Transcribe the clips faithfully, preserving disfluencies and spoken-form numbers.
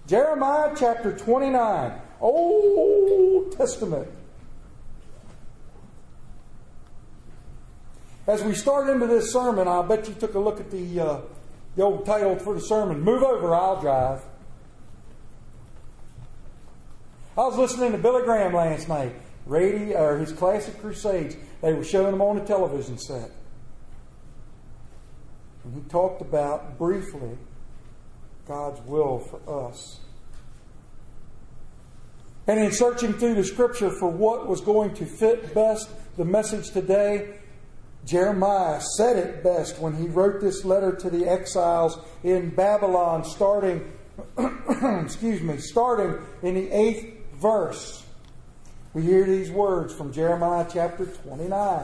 Jeremiah chapter twenty-nine, Old Testament. As we start into this sermon, I bet you took a look at the, uh, the old title for the sermon, Move Over, I'll Drive. I was listening to Billy Graham last night, radio, or his classic crusades. They were showing them on a television set. And he talked about, briefly, God's will for us. And in searching through the Scripture for what was going to fit best the message today, Jeremiah said it best when he wrote this letter to the exiles in Babylon, starting, excuse me, starting in the eighth verse. We hear these words from Jeremiah chapter twenty-nine.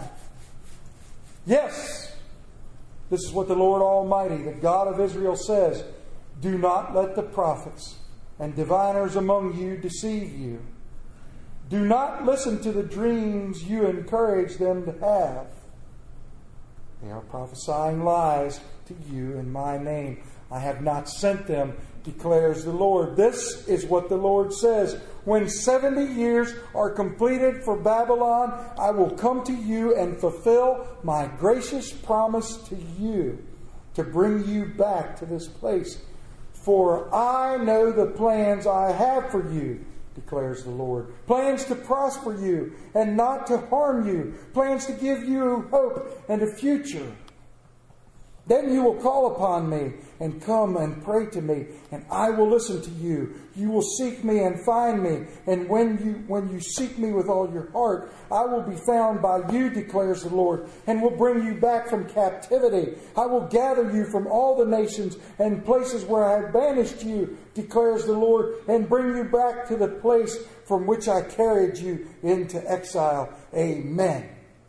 Yes, this is what the Lord Almighty, the God of Israel, says. Do not let the prophets and diviners among you deceive you. Do not listen to the dreams you encourage them to have. They are prophesying lies to you in my name. I have not sent them, declares the Lord. This is what the Lord says. When seventy years are completed for Babylon, I will come to you and fulfill my gracious promise to you to bring you back to this place. For I know the plans I have for you, declares the Lord. Plans to prosper you and not to harm you. Plans to give you hope and a future. Then you will call upon me and come and pray to me, and I will listen to you. You will seek me and find me, and when you when you seek me with all your heart, I will be found by you, declares the Lord, and will bring you back from captivity. I will gather you from all the nations and places where I have banished you, declares the Lord, and bring you back to the place from which I carried you into exile. Amen.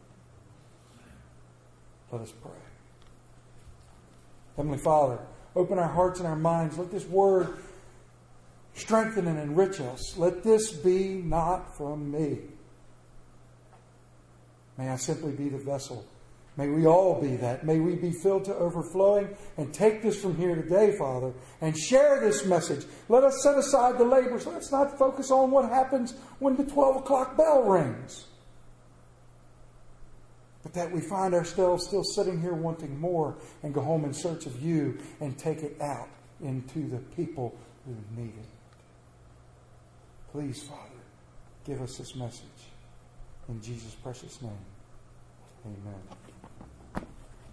Let us pray. Heavenly Father, open our hearts and our minds. Let this word strengthen and enrich us. Let this be not from me. May I simply be the vessel. May we all be that. May we be filled to overflowing and take this from here today, Father, and share this message. Let us set aside the labors. Let's not focus on what happens when the twelve o'clock bell rings. But that we find ourselves still sitting here wanting more and go home in search of you and take it out into the people who need it. Please, Father, give us this message. In Jesus' precious name, amen.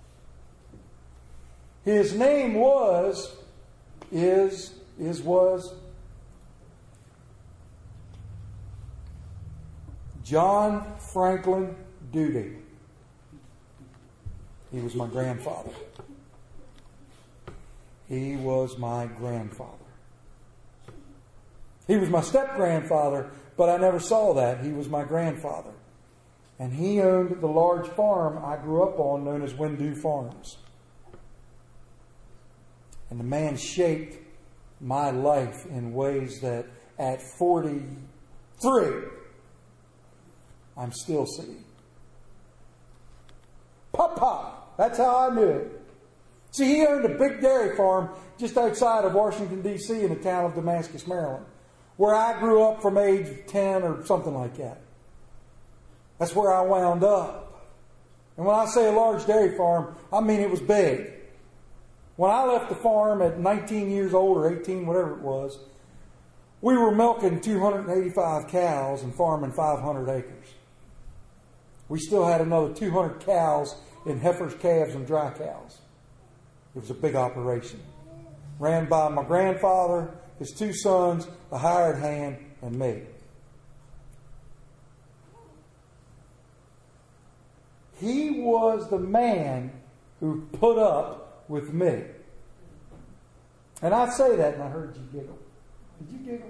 His name was, is, is, was John Franklin Duty. He was my grandfather. He was my grandfather. He was my step-grandfather, but I never saw that. He was my grandfather. And he owned the large farm I grew up on known as Windoo Farms. And the man shaped my life in ways that at forty-three, I'm still seeing. Papa! That's how I knew it. See, he owned a big dairy farm just outside of Washington, D C in the town of Damascus, Maryland, where I grew up from age ten or something like that. That's where I wound up. And when I say a large dairy farm, I mean it was big. When I left the farm at nineteen years old or eighteen, whatever it was, we were milking two hundred eighty-five cows and farming five hundred acres. We still had another two hundred cows in heifers, calves, and dry cows. It was a big operation. Ran by my grandfather, his two sons, a hired hand, and me. He was the man who put up with me. And I say that, and I heard you giggle. Did you giggle?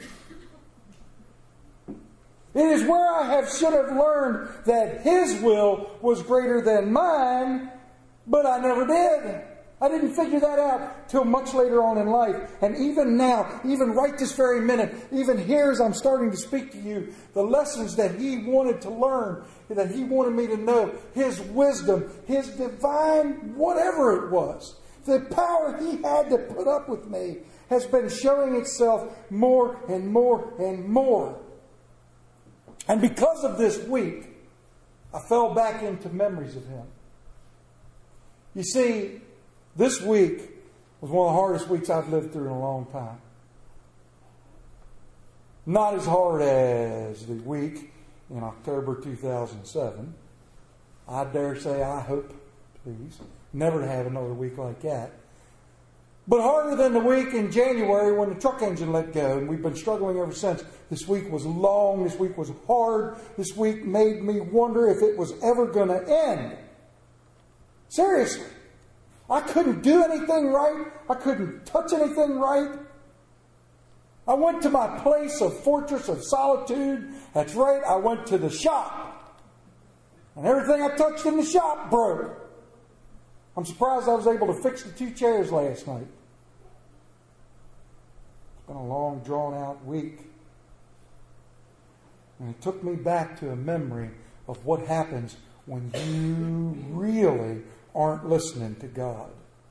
It is where I have should have learned that His will was greater than mine, but I never did. I didn't figure that out till much later on in life. And even now, even right this very minute, even here as I'm starting to speak to you, the lessons that He wanted to learn, that He wanted me to know, His wisdom, His divine whatever it was, the power He had to put up with me, has been showing itself more and more and more. And because of this week, I fell back into memories of Him. You see, this week was one of the hardest weeks I've lived through in a long time. Not as hard as the week in October two thousand seven. I dare say, I hope, please, never to have another week like that. But harder than the week in January when the truck engine let go, and we've been struggling ever since. This week was long, this week was hard, this week made me wonder if it was ever going to end. Seriously. I couldn't do anything right. I couldn't touch anything right. I went to my place of fortress of solitude. That's right, I went to the shop. And everything I touched in the shop broke. I'm surprised I was able to fix the two chairs last night. It's been a long, drawn-out week. And it took me back to a memory of what happens when you really aren't listening to God.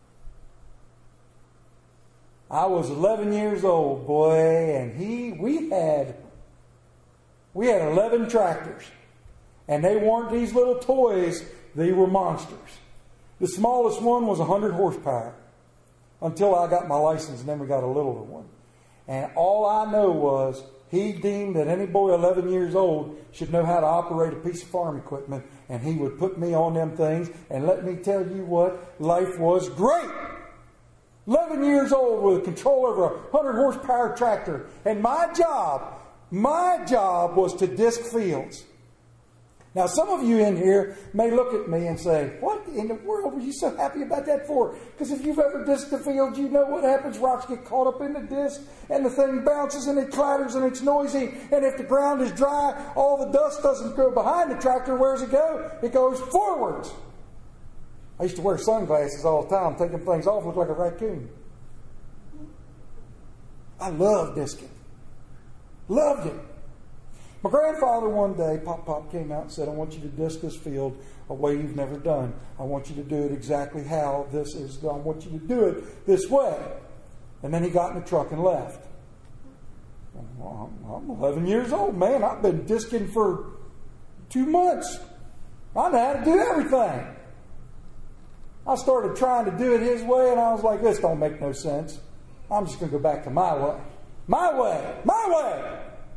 I was eleven years old, boy, and he, we had, we had eleven tractors. And they weren't these little toys, they were monsters. The smallest one was one hundred horsepower until I got my license, and then we got a littler one. And all I know was he deemed that any boy eleven years old should know how to operate a piece of farm equipment, and he would put me on them things. And let me tell you what, life was great. eleven years old with control over a one hundred horsepower tractor. And my job, my job was to disc fields. Now, some of you in here may look at me and say, what in the world were you so happy about that for? Because if you've ever disked a field, you know what happens. Rocks get caught up in the disc, and the thing bounces, and it clatters, and it's noisy. And if the ground is dry, all the dust doesn't go behind the tractor. Where does it go? It goes forwards. I used to wear sunglasses all the time, taking things off, look like a raccoon. I loved disking. Loved it. My grandfather one day, Pop Pop came out and said, I want you to disc this field a way you've never done. I want you to do it exactly how this is done. I want you to do it this way. And then he got in the truck and left. Well, I'm eleven years old, man. I've been disking for two months. I know how to do everything. I started trying to do it his way, and I was like, this don't make no sense. I'm just going to go back to my way. My way. My way.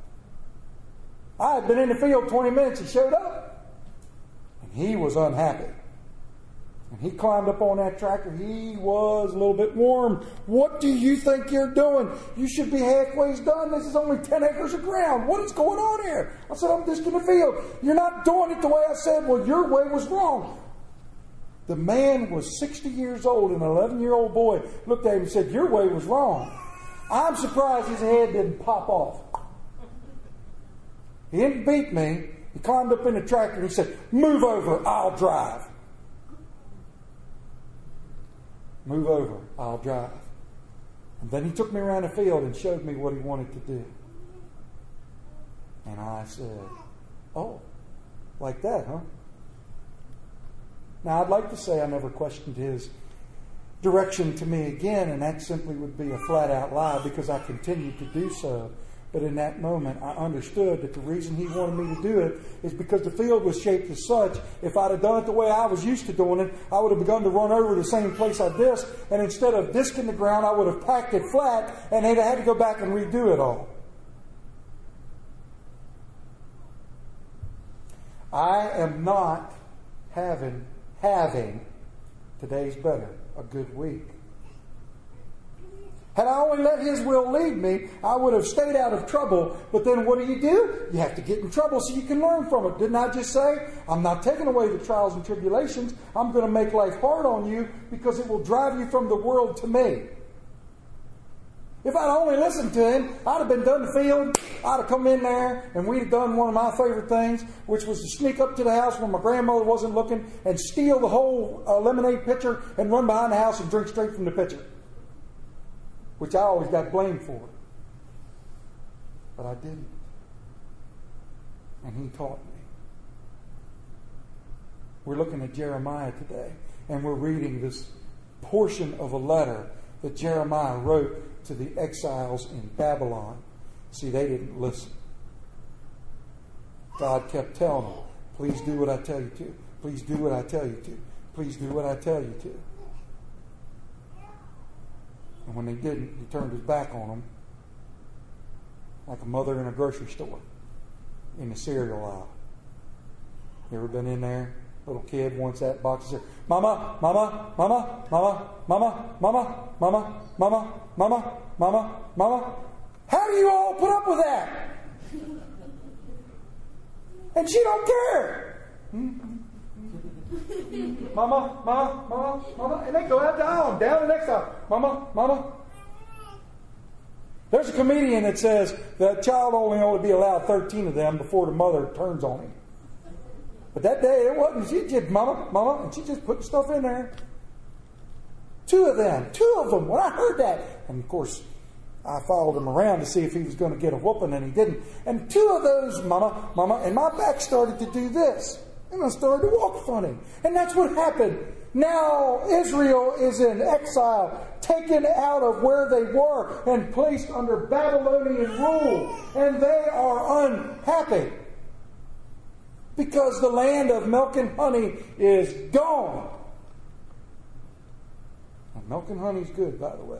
I had been in the field twenty minutes. He showed up. And he was unhappy. And he climbed up on that tractor. He was a little bit warm. What do you think you're doing? You should be halfway done. This is only ten acres of ground. What is going on here? I said, I'm disking the field. You're not doing it the way I said. Well, your way was wrong. The man was sixty years old, and an eleven-year-old boy looked at him and said, your way was wrong. I'm surprised his head didn't pop off. He didn't beat me. He climbed up in the tractor and he said, move over, I'll drive. Move over, I'll drive. And then he took me around the field and showed me what he wanted to do. And I said, oh, like that, huh? Now, I'd like to say I never questioned his direction to me again, and that simply would be a flat-out lie because I continued to do so. But in that moment, I understood that the reason he wanted me to do it is because the field was shaped as such. If I'd have done it the way I was used to doing it, I would have begun to run over the same place I disced, and instead of disking the ground, I would have packed it flat, and they'd have had to go back and redo it all. I am not having, having, today's better, a good week. Had I only let His will lead me, I would have stayed out of trouble. But then what do you do? You have to get in trouble so you can learn from it. Didn't I just say, I'm not taking away the trials and tribulations. I'm going to make life hard on you because it will drive you from the world to me. If I'd only listened to Him, I'd have been done the field. I'd have come in there and we'd have done one of my favorite things, which was to sneak up to the house when my grandmother wasn't looking and steal the whole uh, lemonade pitcher and run behind the house and drink straight from the pitcher. Which I always got blamed for. But I didn't. And He taught me. We're looking at Jeremiah today, and we're reading this portion of a letter that Jeremiah wrote to the exiles in Babylon. See, they didn't listen. God kept telling them, please do what I tell you to. Please do what I tell you to. Please do what I tell you to. And when they didn't, he turned his back on them like a mother in a grocery store in the cereal aisle. You ever been in there? Little kid wants that box of cereal. Mama, mama, mama, mama, mama, mama, mama, mama, mama, mama, mama. How do you all put up with that? And she don't care. Mama, mama, mama, mama. And they go out the aisle, down the next aisle. Mama, mama. There's a comedian that says the child only ought to be allowed thirteen of them before the mother turns on him. But that day it wasn't. She just, mama, mama, and she just put stuff in there. Two of them, two of them. When I heard that, and of course, I followed him around to see if he was going to get a whooping, and he didn't. And two of those, mama, mama, and my back started to do this. And I started to walk funny. And that's what happened. Now Israel is in exile, taken out of where they were and placed under Babylonian rule. And they are unhappy. Because the land of milk and honey is gone. And milk and honey is good, by the way.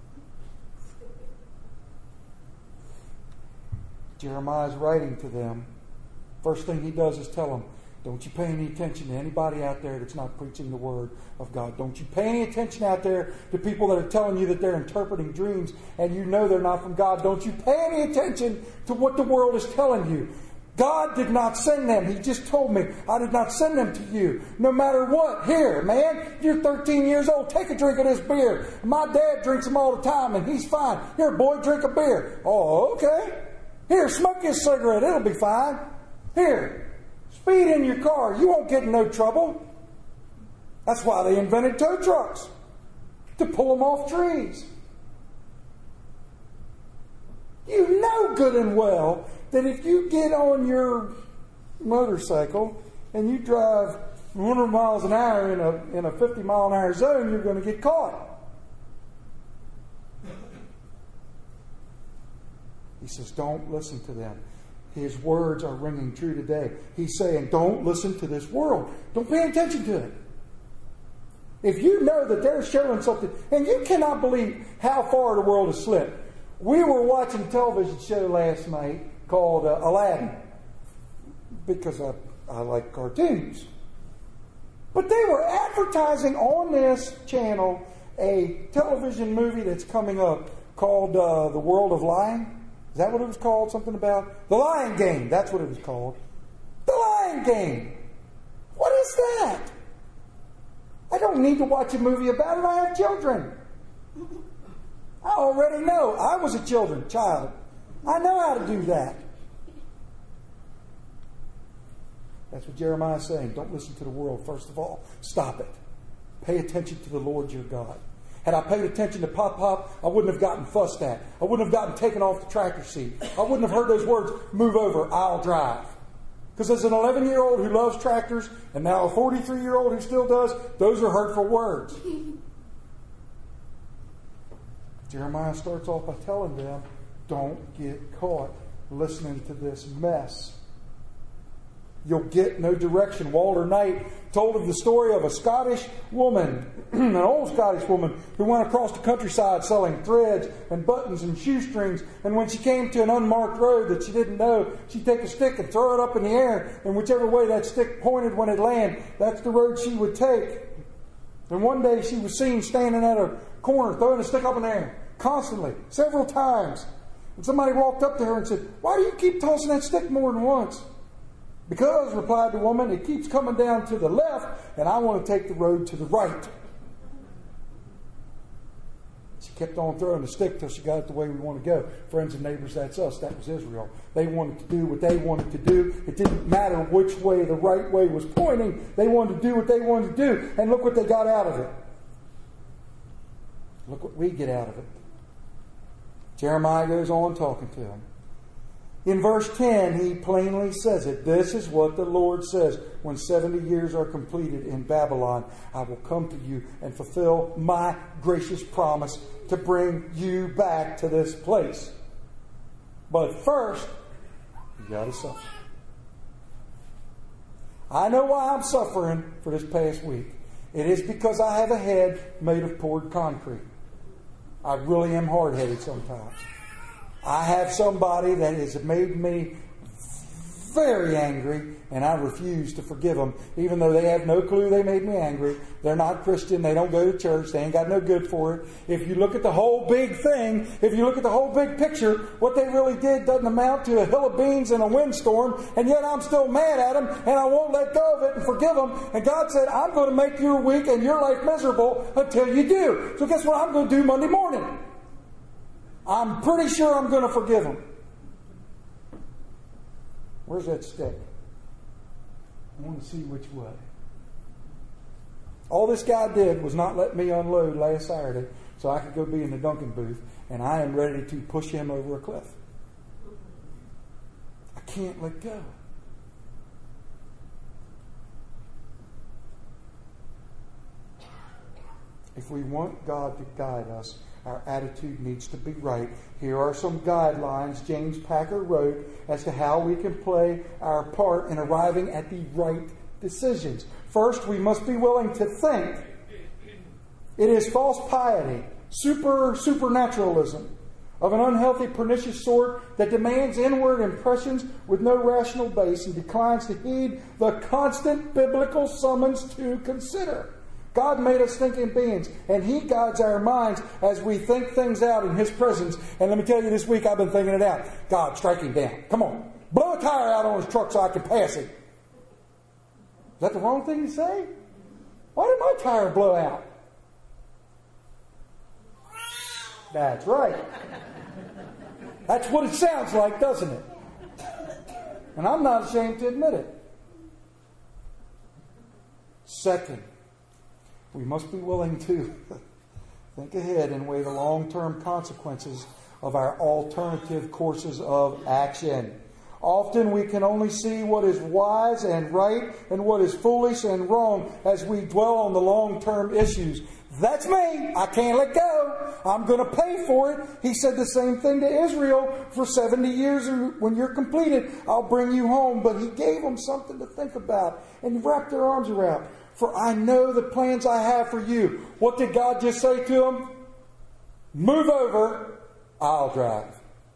Jeremiah's writing to them. First thing he does is tell them, don't you pay any attention to anybody out there that's not preaching the Word of God. Don't you pay any attention out there to people that are telling you that they're interpreting dreams and you know they're not from God. Don't you pay any attention to what the world is telling you. God did not send them. He just told me, I did not send them to you. No matter what. Here, man, you're thirteen years old. Take a drink of this beer. My dad drinks them all the time and he's fine. Here, boy, drink a beer. Oh, okay. Here, smoke this cigarette. It'll be fine. Here. Speed in your car. You won't get in no trouble. That's why they invented tow trucks. To pull them off trees. You know good and well that if you get on your motorcycle and you drive one hundred miles an hour in a, in a fifty mile an hour zone, you're going to get caught. He says, don't listen to them. His words are ringing true today. He's saying, don't listen to this world. Don't pay attention to it. If you know that they're showing something, and you cannot believe how far the world has slipped. We were watching a television show last night called uh, Aladdin, because I, I like cartoons. But they were advertising on this channel a television movie that's coming up called uh, The World of Lion. Is that what it was called? Something about The Lion Game. That's what it was called. The Lion Game. What is that? I don't need to watch a movie about it. I have children. I already know. I was a children child. I know how to do that. That's what Jeremiah is saying. Don't listen to the world, first of all. Stop it. Pay attention to the Lord your God. Had I paid attention to Pop Pop, I wouldn't have gotten fussed at. I wouldn't have gotten taken off the tractor seat. I wouldn't have heard those words, move over, I'll drive. Because as an eleven-year-old who loves tractors, and now a forty-three-year-old who still does, those are hurtful words. Jeremiah starts off by telling them, don't get caught listening to this mess. You'll get no direction. Walter Knight told of the story of a Scottish woman, an old Scottish woman, who went across the countryside selling threads and buttons and shoestrings. And when she came to an unmarked road that she didn't know, she'd take a stick and throw it up in the air. And whichever way that stick pointed when it landed, that's the road she would take. And one day she was seen standing at a corner throwing a stick up in the air, constantly, several times. And somebody walked up to her and said, why do you keep tossing that stick more than once? Because, replied the woman, it keeps coming down to the left, and I want to take the road to the right. She kept on throwing the stick till she got it the way we want to go. Friends and neighbors, that's us. That was Israel. They wanted to do what they wanted to do. It didn't matter which way the right way was pointing. They wanted to do what they wanted to do. And look what they got out of it. Look what we get out of it. Jeremiah goes on talking to them. In verse ten, he plainly says it. This is what the Lord says. When seventy years are completed in Babylon, I will come to you and fulfill my gracious promise to bring you back to this place. But first, you got to suffer. I know why I'm suffering for this past week. It is because I have a head made of poured concrete. I really am hard-headed sometimes. I have somebody that has made me very angry, and I refuse to forgive them, even though they have no clue they made me angry. They're not Christian. They don't go to church. They ain't got no good for it. If you look at the whole big thing, if you look at the whole big picture, what they really did doesn't amount to a hill of beans and a windstorm, and yet I'm still mad at them, and I won't let go of it and forgive them. And God said, I'm going to make your week and your life miserable until you do. So guess what I'm going to do Monday morning? I'm pretty sure I'm going to forgive them. Where's that stick? I want to see which way. All this guy did was not let me unload last Saturday so I could go be in the Dunkin' booth, and I am ready to push him over a cliff. I can't let go. If we want God to guide us, our attitude needs to be right. Here are some guidelines James Packer wrote as to how we can play our part in arriving at the right decisions. First, we must be willing to think. It is false piety, super supernaturalism of an unhealthy, pernicious sort that demands inward impressions with no rational base and declines to heed the constant biblical summons to consider. God made us thinking beings, and He guides our minds as we think things out in His presence. And let me tell you, this week I've been thinking it out. God, strike him down. Come on. Blow a tire out on his truck so I can pass it. Is that the wrong thing to say? Why did my tire blow out? That's right. That's what it sounds like, doesn't it? And I'm not ashamed to admit it. Second, we must be willing to think ahead and weigh the long-term consequences of our alternative courses of action. Often we can only see what is wise and right and what is foolish and wrong as we dwell on the long-term issues. That's me. I can't let go. I'm going to pay for it. He said the same thing to Israel for seventy years. When you're completed, I'll bring you home. But He gave them something to think about and wrap their arms around. For I know the plans I have for you. What did God just say to them? Move over, I'll drive.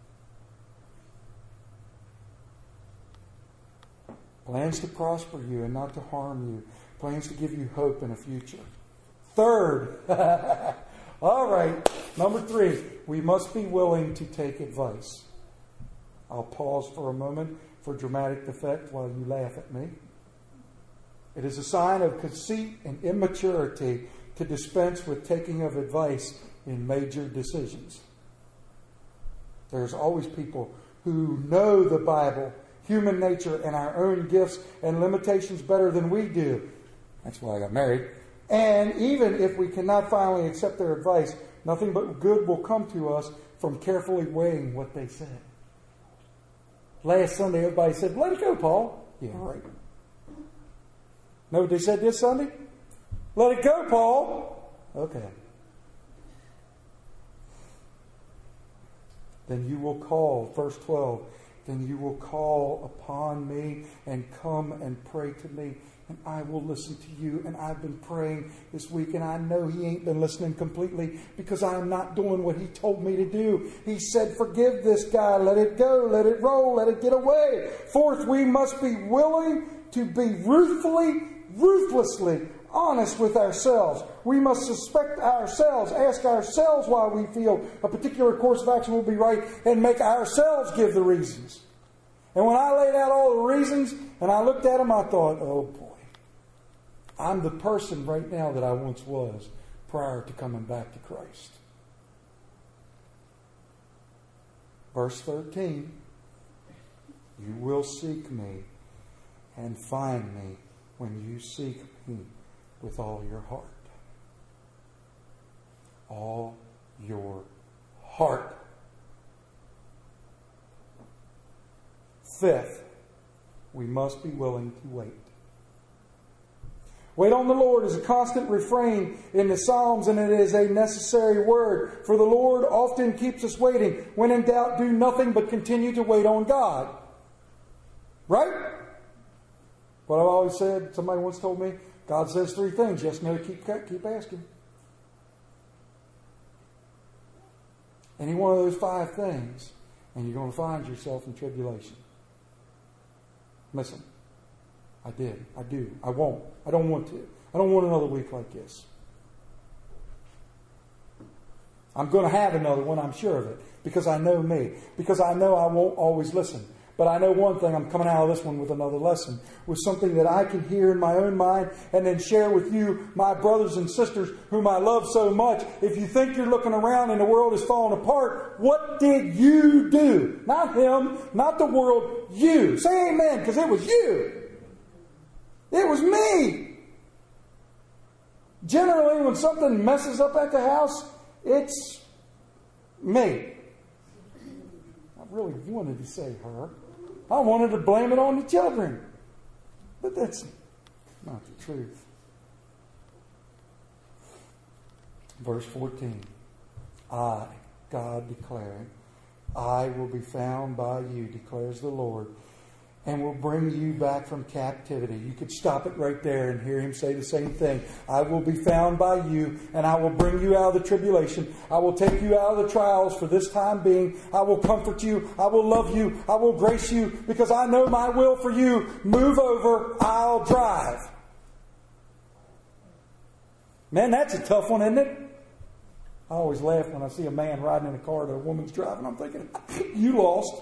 Plans to prosper you and not to harm you. Plans to give you hope and a future. Third, all right, number three, we must be willing to take advice. I'll pause for a moment for dramatic effect while you laugh at me. It is a sign of conceit and immaturity to dispense with taking of advice in major decisions. There's always people who know the Bible, human nature, and our own gifts and limitations better than we do. That's why I got married. And even if we cannot finally accept their advice, nothing but good will come to us from carefully weighing what they said. Last Sunday, everybody said, let it go, Paul. Yeah, right. Know what they said this Sunday? Let it go, Paul. Okay. Then you will call, verse twelve, then you will call upon me and come and pray to me, and I will listen to you. And I've been praying this week, and I know He ain't been listening completely because I am not doing what He told me to do. He said, forgive this guy, let it go, let it roll, let it get away. Fourth, we must be willing to be ruthfully, ruthlessly honest with ourselves. We must suspect ourselves, ask ourselves why we feel a particular course of action will be right, and make ourselves give the reasons. And when I laid out all the reasons and I looked at them, I thought, oh boy, I'm the person right now that I once was prior to coming back to Christ. Verse thirteen, you will seek me and find me when you seek me with all your heart. All your heart. Fifth, we must be willing to wait. Wait on the Lord is a constant refrain in the Psalms, and it is a necessary word. For the Lord often keeps us waiting. When in doubt, do nothing but continue to wait on God. Right? What I've always said, somebody once told me, God says three things. Yes, no, keep, keep asking. Any one of those five things, and you're going to find yourself in tribulation. Listen. I did. I do. I won't. I don't want to. I don't want another week like this. I'm going to have another one, I'm sure of it, because I know me. Because I know I won't always listen. But I know one thing, I'm coming out of this one with another lesson, with something that I can hear in my own mind and then share with you, my brothers and sisters, whom I love so much. If you think you're looking around and the world is falling apart, what did you do? Not him, not the world, you. Say amen, because it was you. It was me. Generally, when something messes up at the house, it's me. I really wanted to say her. I wanted to blame it on the children. But that's not the truth. Verse fourteen. I, God declaring, I will be found by you, declares the Lord, and will bring you back from captivity. You could stop it right there and hear him say the same thing. I will be found by you, and I will bring you out of the tribulation. I will take you out of the trials for this time being. I will comfort you. I will love you. I will grace you, because I know my will for you. Move over. I'll drive. Man, that's a tough one, isn't it? I always laugh when I see a man riding in a car that a woman's driving. I'm thinking, you lost.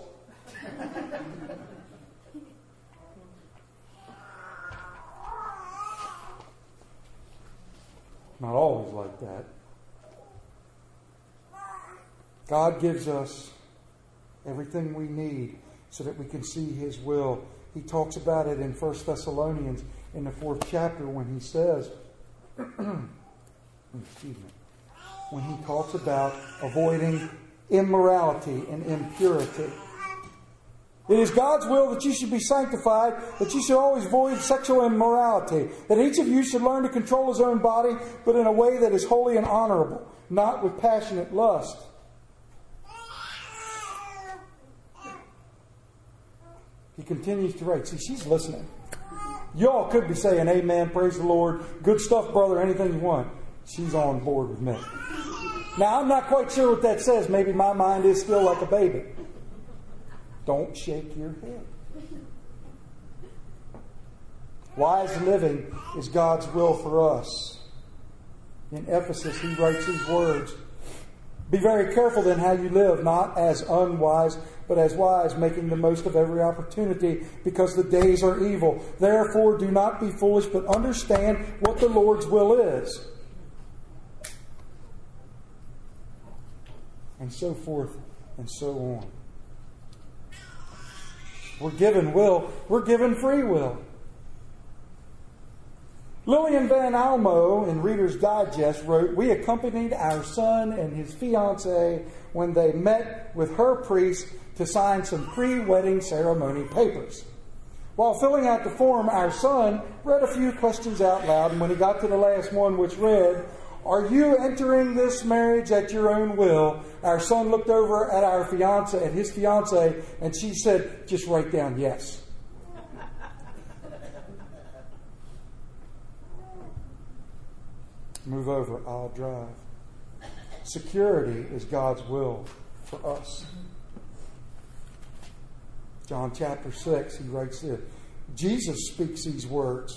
Not always like that. God gives us everything we need so that we can see His will. He talks about it in First Thessalonians in the fourth chapter when he says, excuse me, when he talks about avoiding immorality and impurity. It is God's will that you should be sanctified, that you should always avoid sexual immorality, that each of you should learn to control his own body, but in a way that is holy and honorable, not with passionate lust. He continues to write. See, she's listening. Y'all could be saying, amen, praise the Lord, good stuff, brother, anything you want. She's on board with me. Now, I'm not quite sure what that says. Maybe my mind is still like a baby. Don't shake your head. Wise living is God's will for us. In Ephesus, he writes these words. Be very careful then how you live, not as unwise, but as wise, making the most of every opportunity, because the days are evil. Therefore, do not be foolish, but understand what the Lord's will is. And so forth and so on. We're given will. We're given free will. Lillian Van Almo in Reader's Digest wrote, we accompanied our son and his fiancée when they met with her priest to sign some pre-wedding ceremony papers. While filling out the form, our son read a few questions out loud, and when he got to the last one, which read, are you entering this marriage at your own will? Our son looked over at our fiance, at his fiancée, and she said, just write down yes. Move over, I'll drive. Security is God's will for us. John chapter six, he writes this. Jesus speaks these words.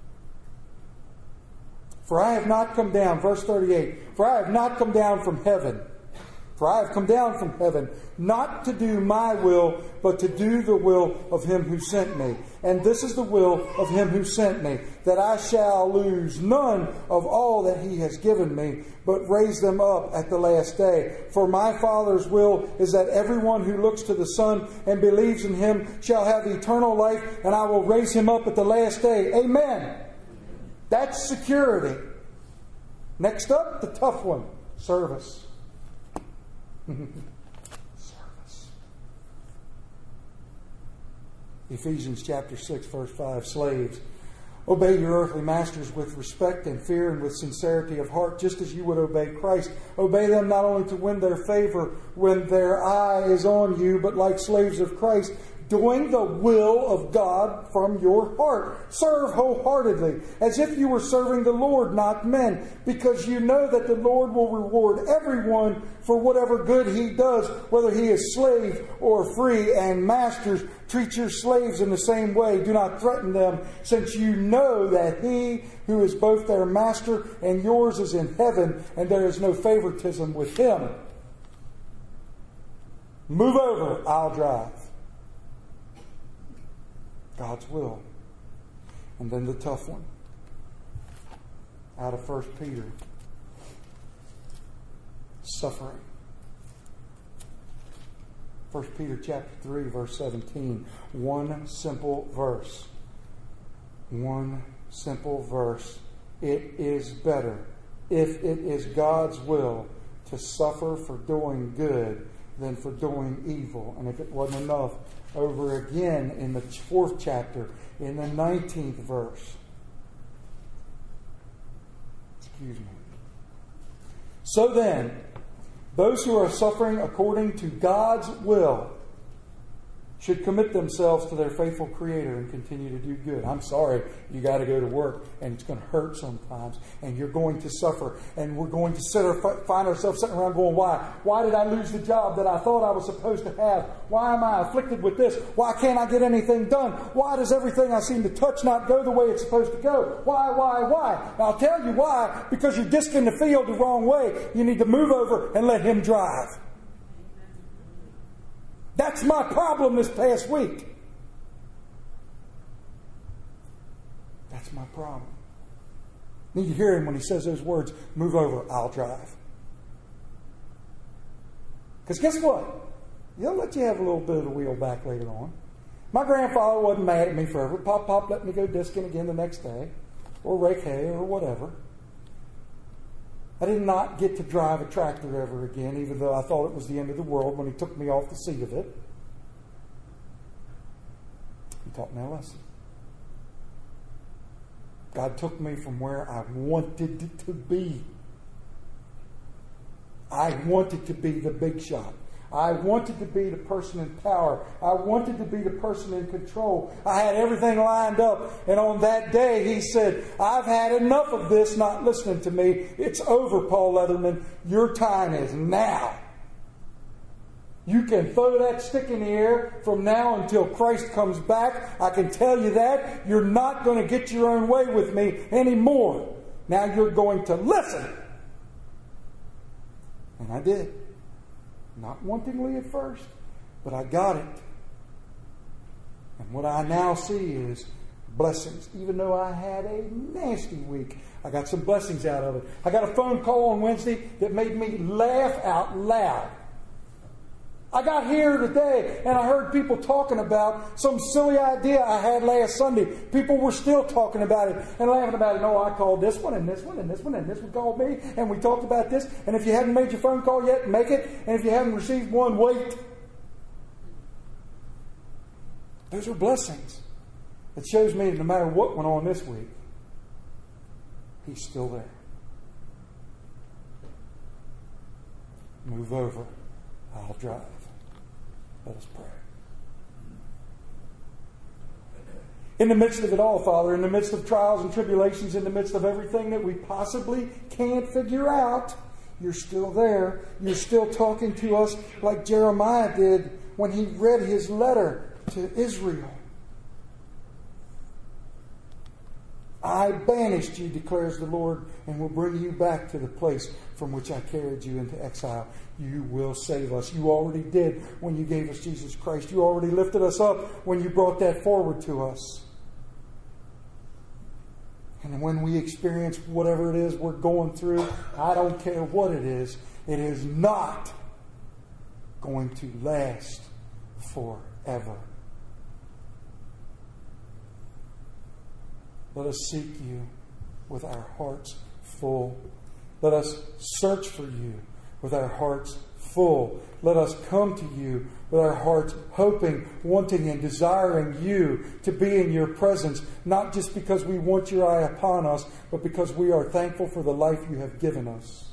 For I have not come down, verse thirty-eight, for I have not come down from heaven. For I have come down from heaven, not to do my will, but to do the will of him who sent me. And this is the will of him who sent me, that I shall lose none of all that he has given me, but raise them up at the last day. For my Father's will is that everyone who looks to the Son and believes in him shall have eternal life, and I will raise him up at the last day. Amen. That's security. Next up, the tough one, service. Service. Ephesians chapter six, verse five, slaves, obey your earthly masters with respect and fear and with sincerity of heart, just as you would obey Christ. Obey them not only to win their favor when their eye is on you, but like slaves of Christ, doing the will of God from your heart. Serve wholeheartedly, as if you were serving the Lord, not men, because you know that the Lord will reward everyone for whatever good he does, whether he is slave or free. And masters, treat your slaves in the same way. Do not threaten them, since you know that he who is both their master and yours is in heaven, and there is no favoritism with him. Move over, I'll drive. God's will. And then the tough one. Out of First Peter. Suffering. First Peter chapter three, verse seventeen. One simple verse. One simple verse. It is better, if it is God's will, to suffer for doing good than for doing evil. And if it wasn't enough, over again in the fourth chapter, in the nineteenth verse. Excuse me. So then, those who are suffering according to God's will should commit themselves to their faithful Creator and continue to do good. I'm sorry, you got to go to work, and it's going to hurt sometimes, and you're going to suffer, and we're going to sit or find ourselves sitting around going, why? Why did I lose the job that I thought I was supposed to have? Why am I afflicted with this? Why can't I get anything done? Why does everything I seem to touch not go the way it's supposed to go? Why, why, why? And I'll tell you why. Because you're disking the field the wrong way. You need to move over and let Him drive. That's my problem this past week. That's my problem. You need to hear Him when He says those words, move over, I'll drive. Because guess what? He'll let you have a little bit of the wheel back later on. My grandfather wasn't mad at me forever. Pop, pop, let me go disking again the next day. Or rake hay or whatever. I did not get to drive a tractor ever again, even though I thought it was the end of the world when He took me off the seat of it. He taught me a lesson. God took me from where I wanted to be. I wanted to be the big shot. I wanted to be the person in power. I wanted to be the person in control. I had everything lined up. And on that day, He said, I've had enough of this, not listening to me. It's over, Paul Leatherman. Your time is now. You can throw that stick in the air from now until Christ comes back. I can tell you that. You're not going to get your own way with me anymore. Now you're going to listen. And I did. Not wantingly at first, but I got it. And what I now see is blessings. Even though I had a nasty week, I got some blessings out of it. I got a phone call on Wednesday that made me laugh out loud. I got here today and I heard people talking about some silly idea I had last Sunday. People were still talking about it and laughing about it. No, I called this one and this one and this one and this one called me and we talked about this. And if you haven't made your phone call yet, make it. And if you haven't received one, wait. Those are blessings. It shows me that no matter what went on this week, He's still there. Move over. I'll drive. Let us pray. In the midst of it all, Father, in the midst of trials and tribulations, in the midst of everything that we possibly can't figure out, You're still there. You're still talking to us like Jeremiah did when he read his letter to Israel. I banished you, declares the Lord, and will bring you back to the place from which I carried you into exile. You will save us. You already did when you gave us Jesus Christ. You already lifted us up when you brought that forward to us. And when we experience whatever it is we're going through, I don't care what it is, it is not going to last forever. Let us seek You with our hearts full. Let us search for You with our hearts full. Let us come to you with our hearts hoping, wanting, and desiring you to be in your presence, not just because we want your eye upon us, but because we are thankful for the life you have given us.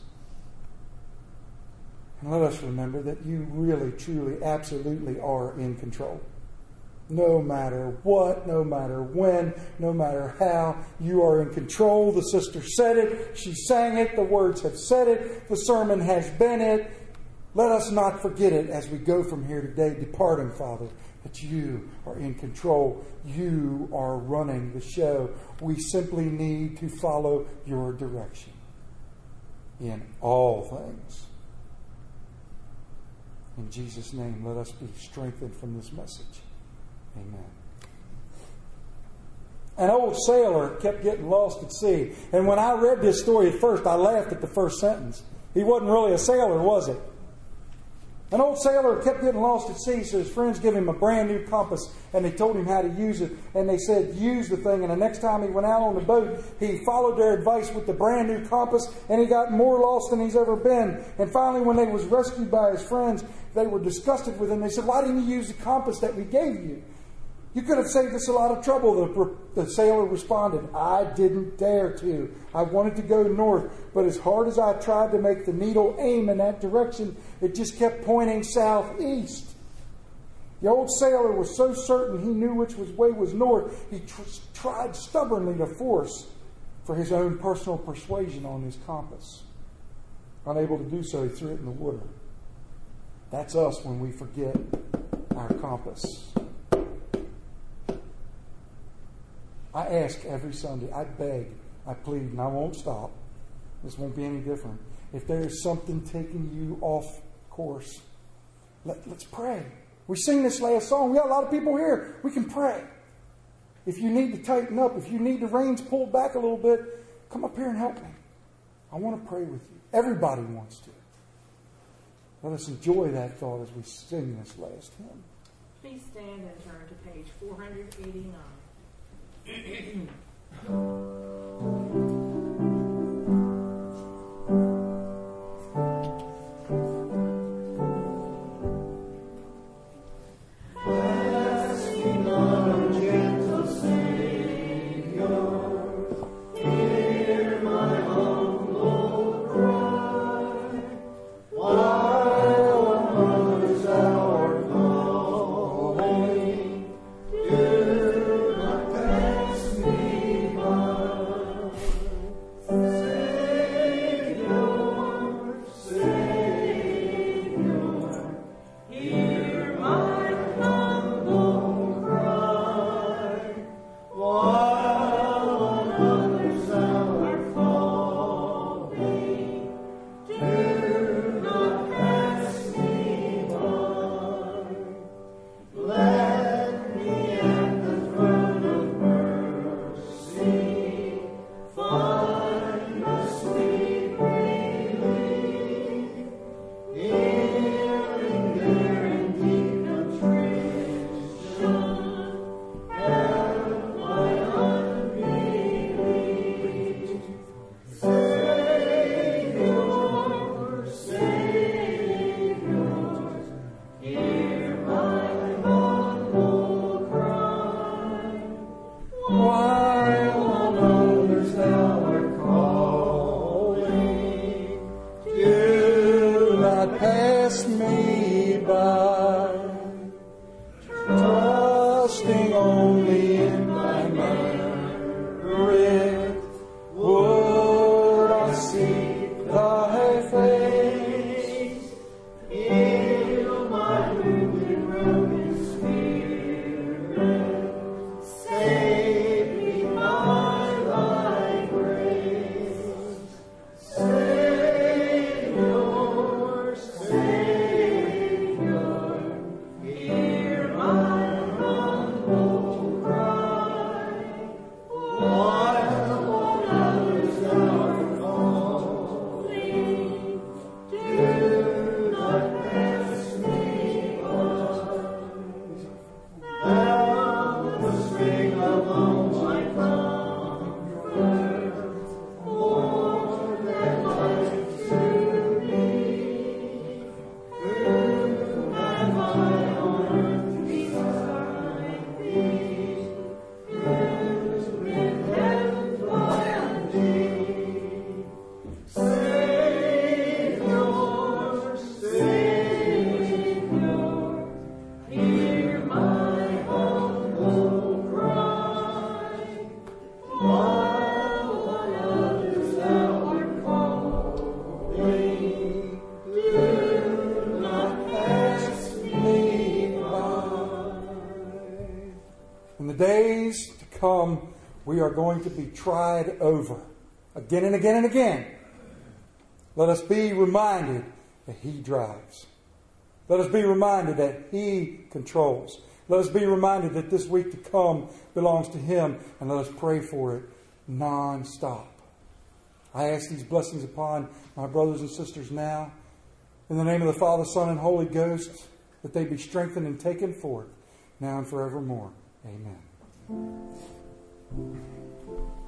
And let us remember that you really, truly, absolutely are in control. No matter what, no matter when, no matter how, you are in control. The sister said it. She sang it. The words have said it. The sermon has been it. Let us not forget it as we go from here today, departing, Father, that you are in control. You are running the show. We simply need to follow your direction in all things. In Jesus' name, let us be strengthened from this message. Amen. An old sailor kept getting lost at sea. And when I read this story at first, I laughed at the first sentence. He wasn't really a sailor, was he? An old sailor kept getting lost at sea, so his friends gave him a brand new compass, and they told him how to use it. And they said, use the thing. And the next time he went out on the boat, he followed their advice with the brand new compass, and he got more lost than he's ever been. And finally, when they was rescued by his friends, they were disgusted with him. They said, why didn't you use the compass that we gave you? You could have saved us a lot of trouble. The, the sailor responded, I didn't dare to. I wanted to go north, but as hard as I tried to make the needle aim in that direction, it just kept pointing southeast. The old sailor was so certain he knew which was way was north, he tr- tried stubbornly to force for his own personal persuasion on his compass. Unable to do so, he threw it in the water. That's us when we forget our compass. I ask every Sunday, I beg, I plead, and I won't stop. This won't be any different. If there is something taking you off course, let, let's pray. We sing this last song. We got a lot of people here. We can pray. If you need to tighten up, if you need the reins pulled back a little bit, come up here and help me. I want to pray with you. Everybody wants to. Let us enjoy that thought as we sing this last hymn. Please stand and turn to page four eighty-nine. Days to come, we are going to be tried over again and again and again. Let us be reminded that He drives. Let us be reminded that He controls. Let us be reminded that this week to come belongs to Him, and let us pray for it non-stop. I ask these blessings upon my brothers and sisters now, in the name of the Father, Son, and Holy Ghost, that they be strengthened and taken forth, now and forevermore. Amen.